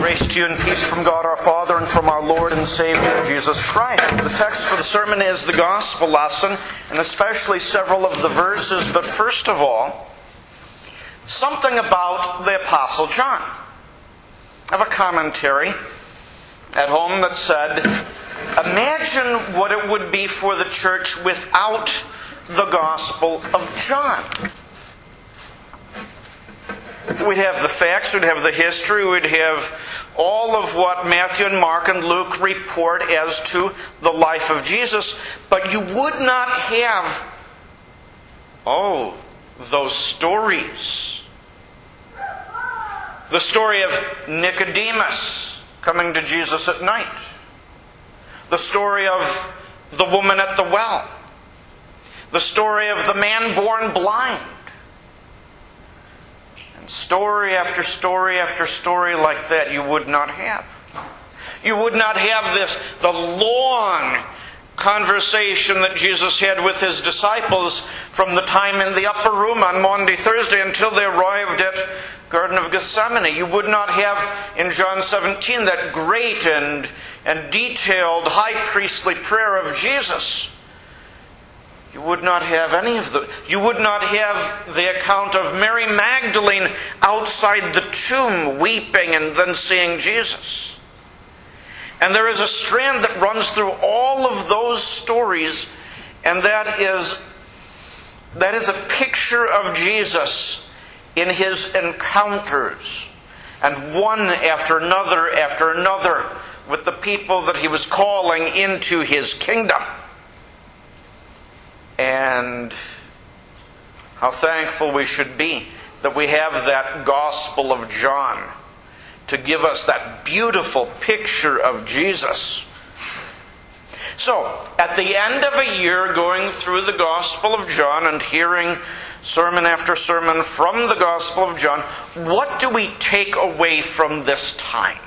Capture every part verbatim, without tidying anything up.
Grace to you and peace from God our Father and from our Lord and Savior Jesus Christ. The text for the sermon is the Gospel lesson, and especially several of the verses, but first of all, something about the Apostle John. I have a commentary at home that said, imagine what it would be for the church without the Gospel of John. We'd have the facts, we'd have the history, we'd have all of what Matthew and Mark and Luke report as to the life of Jesus, but you would not have, oh, those stories. The story of Nicodemus coming to Jesus at night. The story of the woman at the well. The story of the man born blind. Story after story after story like that you would not have. You would not have this, the long conversation that Jesus had with His disciples from the time in the upper room on Maundy Thursday until they arrived at Garden of Gethsemane. You would not have in John seventeen that great and, and detailed high priestly prayer of Jesus. You would not have any of the... You would not have the account of Mary Magdalene outside the tomb weeping and then seeing Jesus. And there is a strand that runs through all of those stories, and that is, that is a picture of Jesus in His encounters, and one after another after another with the people that He was calling into His kingdom. And how thankful we should be that we have that Gospel of John to give us that beautiful picture of Jesus. So, at the end of a year going through the Gospel of John and hearing sermon after sermon from the Gospel of John, what do we take away from this time?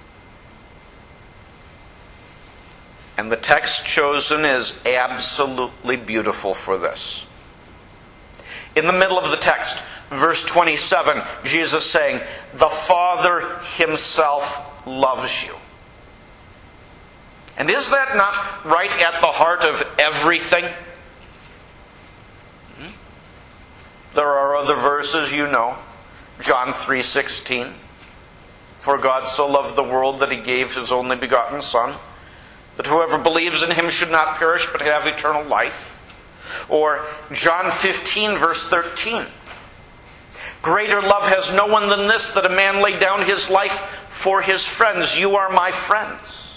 And the text chosen is absolutely beautiful for this. In the middle of the text, verse twenty-seven, Jesus saying, "The Father Himself loves you." And is that not right at the heart of everything? There are other verses you know. John three sixteen. "For God so loved the world that He gave His only begotten Son, that whoever believes in Him should not perish but have eternal life." Or John fifteen verse thirteen. "Greater love has no one than this, that a man lay down his life for his friends. You are my friends."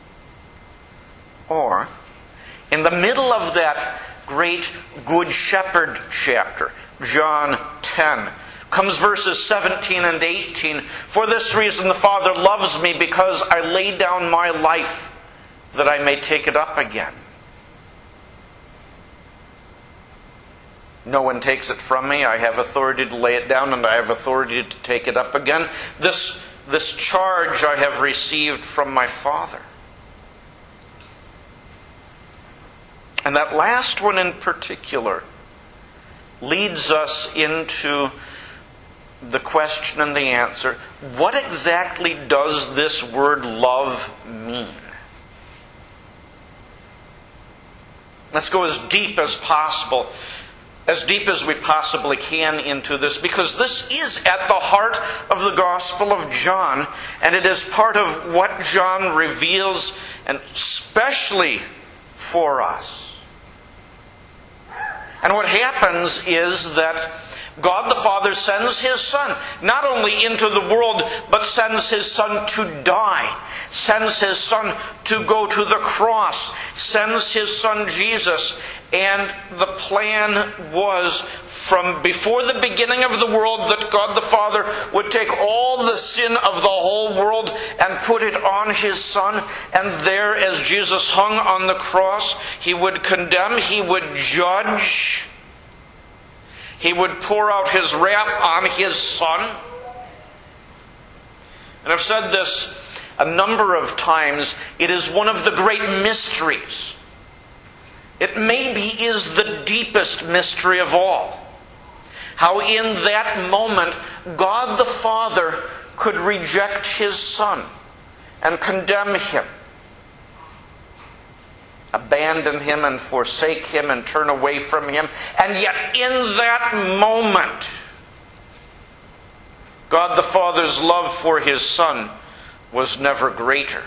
Or, in the middle of that great Good Shepherd chapter, John ten, comes verses seventeen and eighteen. "For this reason the Father loves me, because I lay down my life that I may take it up again. No one takes it from me. I have authority to lay it down, and I have authority to take it up again. This, this charge I have received from my Father." And that last one in particular leads us into the question and the answer. What exactly does this word love mean? Let's go as deep as possible, as deep as we possibly can into this, because this is at the heart of the Gospel of John, and it is part of what John reveals, and especially for us. And what happens is that God the Father sends His Son, not only into the world, but sends His Son to die, sends His Son to go to the cross, sends His Son Jesus. And the plan was from before the beginning of the world that God the Father would take all the sin of the whole world and put it on His Son. And there, as Jesus hung on the cross, He would condemn, He would judge, He would pour out His wrath on His Son. And I've said this a number of times. It is one of the great mysteries. It maybe is the deepest mystery of all. How in that moment, God the Father could reject his Son and condemn him, abandon him and forsake him and turn away from him. And yet in that moment, God the Father's love for his Son was never greater.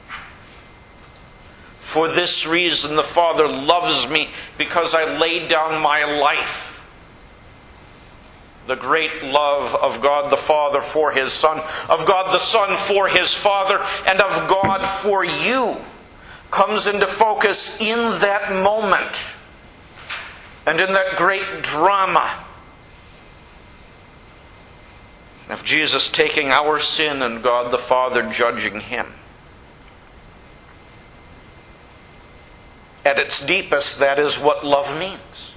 For this reason the Father loves me, because I laid down my life. The great love of God the Father for his Son, of God the Son for his Father, and of God for you comes into focus in that moment and in that great drama of Jesus taking our sin and God the Father judging him. At its deepest, that is what love means.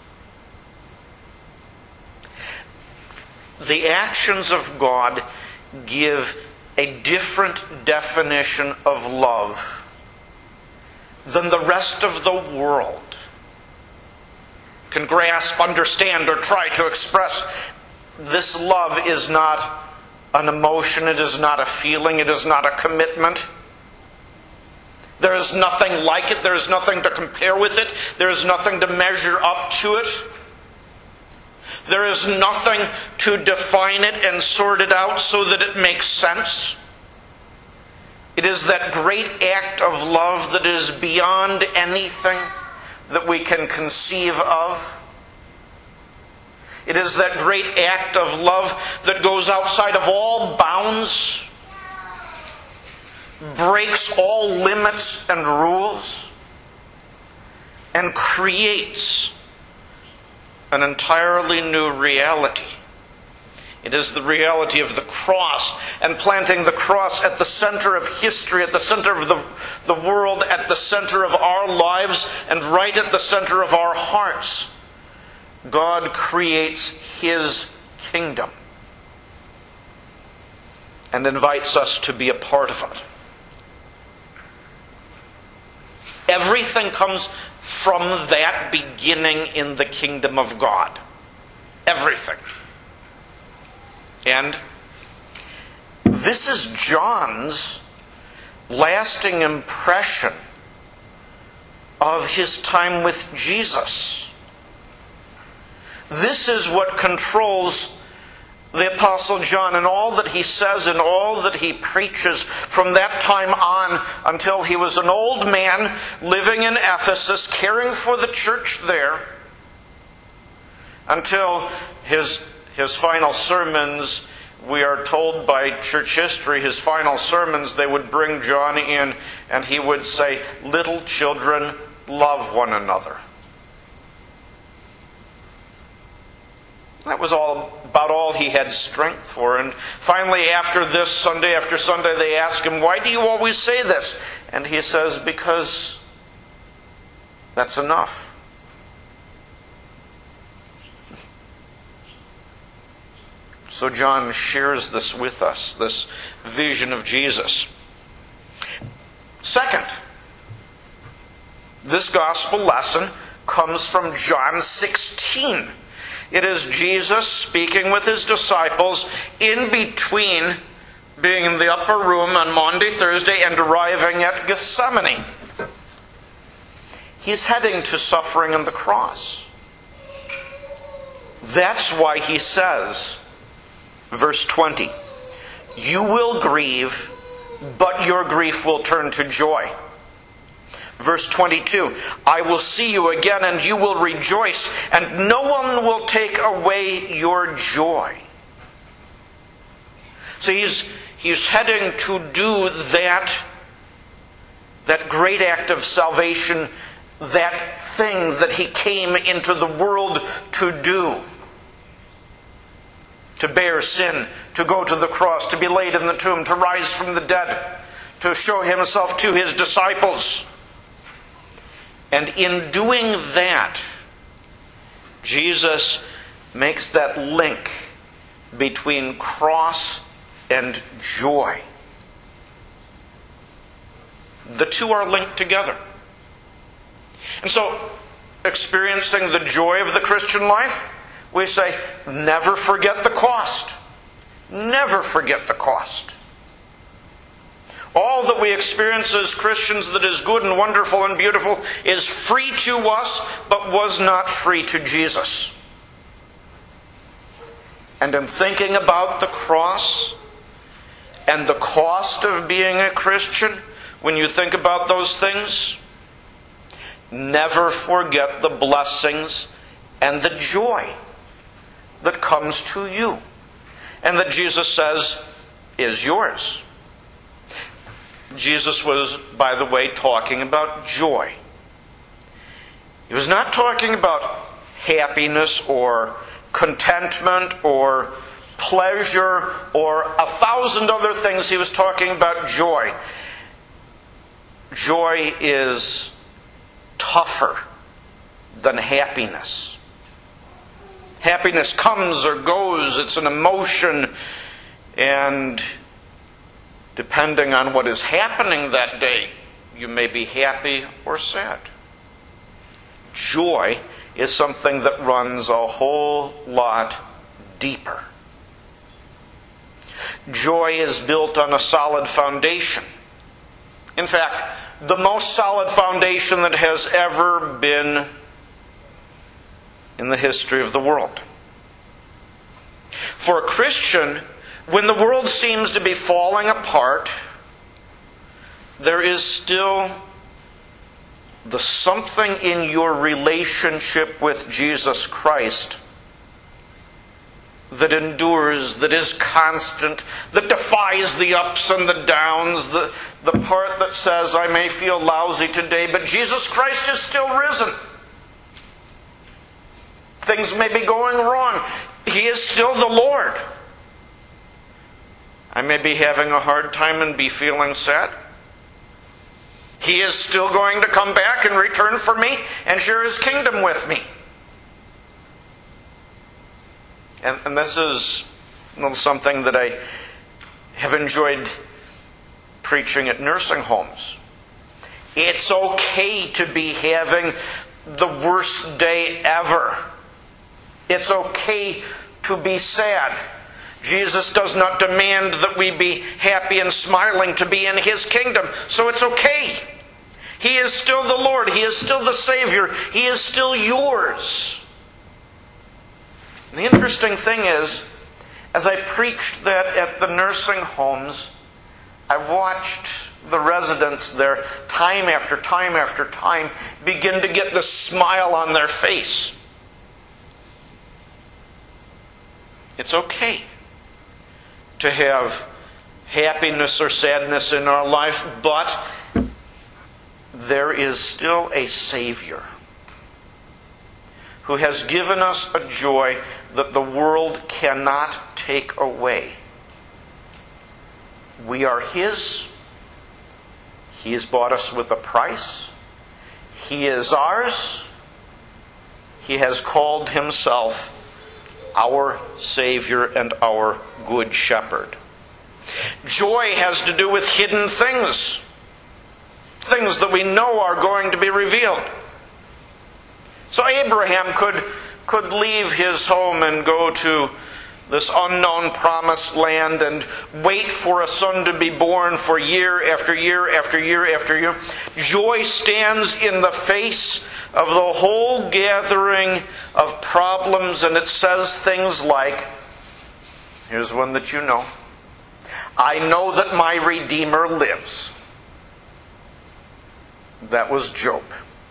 The actions of God give a different definition of love than the rest of the world can grasp, understand, or try to express. This love is not an emotion, it is not a feeling, it is not a commitment. There is nothing like it, there is nothing to compare with it, there is nothing to measure up to it. There is nothing to define it and sort it out so that it makes sense. It is that great act of love that is beyond anything that we can conceive of. It is that great act of love that goes outside of all bounds, breaks all limits and rules, and creates an entirely new reality. It is the reality of the cross, and planting the cross at the center of history, at the center of the, the world, at the center of our lives, and right at the center of our hearts. God creates his kingdom and invites us to be a part of it. Everything comes from that beginning in the kingdom of God. Everything. And this is John's lasting impression of his time with Jesus. This is what controls the Apostle John and all that he says and all that he preaches from that time on until he was an old man living in Ephesus, caring for the church there, until his, his final sermons, we are told by church history, his final sermons, they would bring John in and he would say, "Little children, love one another." That was all about all he had strength for. And finally, after this, Sunday after Sunday, they ask him, "Why do you always say this?" And he says, "Because that's enough." So John shares this with us, this vision of Jesus. Second, this gospel lesson comes from John sixteen. It is Jesus speaking with his disciples in between being in the upper room on Maundy, Thursday, and arriving at Gethsemane. He's heading to suffering on the cross. That's why he says, verse twenty, "You will grieve, but your grief will turn to joy." Verse twenty-two, "I will see you again and you will rejoice, and no one will take away your joy." So he's, he's heading to do that, that great act of salvation, that thing that he came into the world to do. To bear sin, to go to the cross, to be laid in the tomb, to rise from the dead, to show himself to his disciples. And in doing that, Jesus makes that link between cross and joy. The two are linked together. And so, experiencing the joy of the Christian life, we say, never forget the cost. Never forget the cost. All that we experience as Christians that is good and wonderful and beautiful is free to us, but was not free to Jesus. And in thinking about the cross and the cost of being a Christian, when you think about those things, never forget the blessings and the joy that comes to you, and that Jesus says is yours. Jesus was, by the way, talking about joy. He was not talking about happiness or contentment or pleasure or a thousand other things. He was talking about joy. Joy is tougher than happiness. Happiness comes or goes. It's an emotion, and depending on what is happening that day, you may be happy or sad. Joy is something that runs a whole lot deeper. Joy is built on a solid foundation. In fact, the most solid foundation that has ever been in the history of the world. For a Christian, when the world seems to be falling apart, there is still the something in your relationship with Jesus Christ that endures, that is constant, that defies the ups and the downs, the, the part that says, I may feel lousy today, but Jesus Christ is still risen. Things may be going wrong. He is still the Lord. I may be having a hard time and be feeling sad. He is still going to come back and return for me and share His kingdom with me. And, and this is something that I have enjoyed preaching at nursing homes. It's okay to be having the worst day ever. It's okay to be sad. Jesus does not demand that we be happy and smiling to be in His kingdom, so it's okay. He is still the Lord. He is still the Savior. He is still yours. And the interesting thing is, as I preached that at the nursing homes, I watched the residents there time after time after time begin to get the smile on their face. It's okay to have happiness or sadness in our life, but there is still a Savior who has given us a joy that the world cannot take away. We are His. He has bought us with a price. He is ours. He has called Himself our Savior and our Good Shepherd. Joy has to do with hidden things. Things that we know are going to be revealed. So Abraham could, could leave his home and go to this unknown promised land and wait for a son to be born for year after year after year after year. Joy stands in the face of the whole gathering of problems, and it says things like, here's one that you know, I know that my Redeemer lives. That was Job.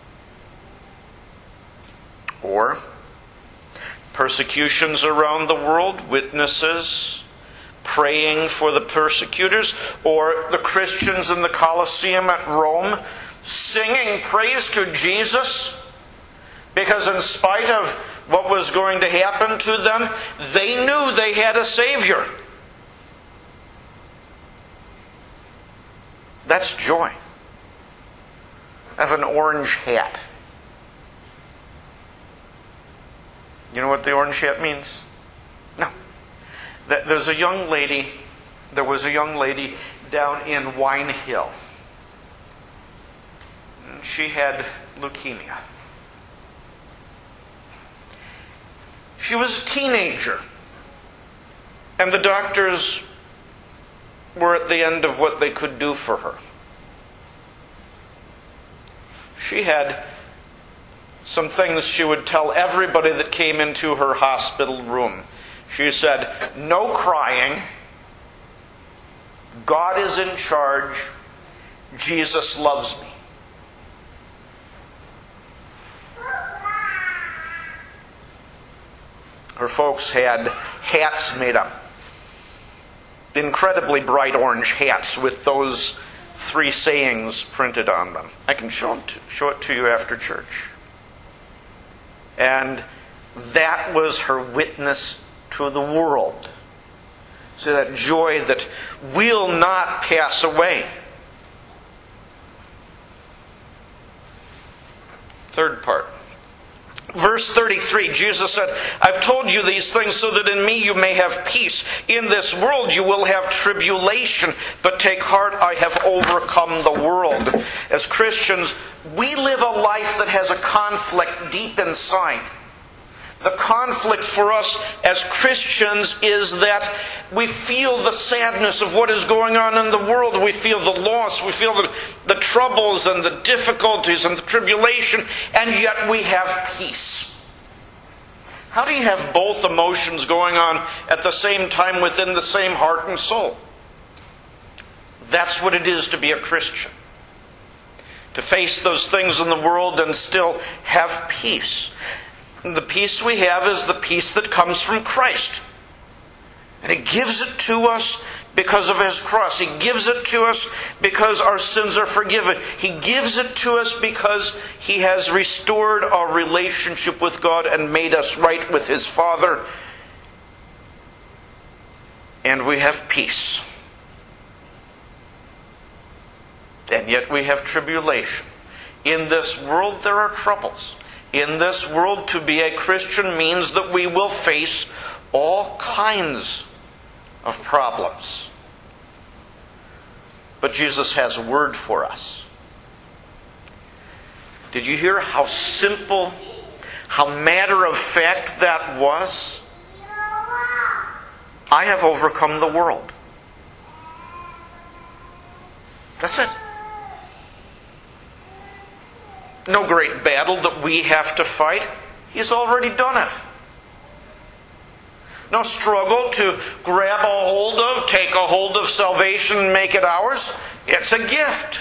Or persecutions around the world, witnesses praying for the persecutors, or the Christians in the Colosseum at Rome singing praise to Jesus because in spite of what was going to happen to them, they knew they had a Savior. That's joy. I have an orange hat. You know what the orange hat means? No. There's a young lady, there was a young lady down in Wine Hill. She had leukemia. She was a teenager. And the doctors were at the end of what they could do for her. She had some things she would tell everybody that came into her hospital room. She said, "No crying. God is in charge. Jesus loves me." Her folks had hats made up. Incredibly bright orange hats with those three sayings printed on them. I can show it to, show it to you after church. And that was her witness to the world. So that joy that will not pass away. Third part. Verse thirty-three, Jesus said, "I've told you these things so that in me you may have peace. In this world you will have tribulation, but take heart, I have overcome the world." As Christians, we live a life that has a conflict deep inside. The conflict for us as Christians is that we feel the sadness of what is going on in the world. We feel the loss. We feel the, the troubles and the difficulties and the tribulation. And yet we have peace. How do you have both emotions going on at the same time within the same heart and soul? That's what it is to be a Christian. To face those things in the world and still have peace. The peace we have is the peace that comes from Christ. And He gives it to us because of His cross. He gives it to us because our sins are forgiven. He gives it to us because He has restored our relationship with God and made us right with His Father. And we have peace. And yet we have tribulation. In this world there are troubles. In this world, to be a Christian means that we will face all kinds of problems. But Jesus has a word for us. Did you hear how simple, how matter of fact that was? I have overcome the world. That's it. No great battle that we have to fight. He's already done it. No struggle to grab a hold of, take a hold of salvation and make it ours. It's a gift.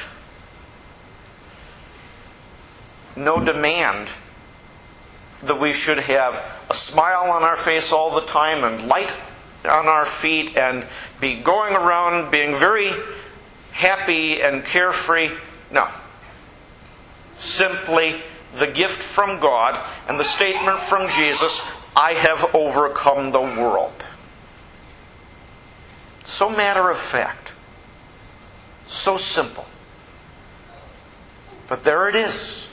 No demand that we should have a smile on our face all the time and light on our feet and be going around being very happy and carefree. No. Simply the gift from God and the statement from Jesus, I have overcome the world. So matter of fact. So simple. But there it is.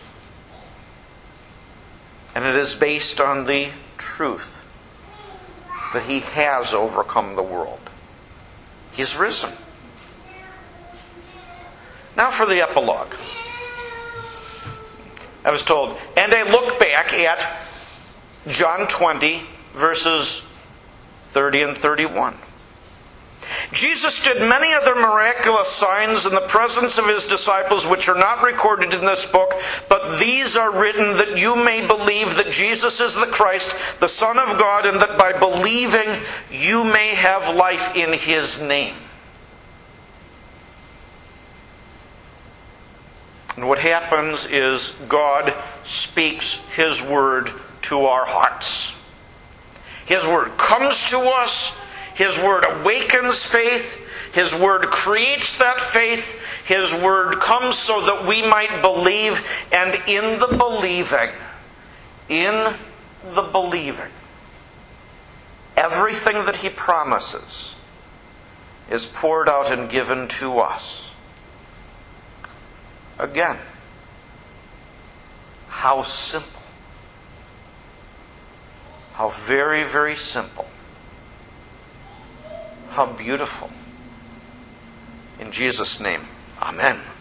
And it is based on the truth that He has overcome the world. He's risen. Now for the epilogue. I was told, and I look back at John twenty, verses thirty and thirty-one. Jesus did many other miraculous signs in the presence of His disciples, which are not recorded in this book, but these are written that you may believe that Jesus is the Christ, the Son of God, and that by believing you may have life in His name. And what happens is God speaks His word to our hearts. His word comes to us. His word awakens faith. His word creates that faith. His word comes so that we might believe. And in the believing, in the believing, everything that He promises is poured out and given to us. Again, how simple. How very, very simple. How beautiful. In Jesus' name, amen.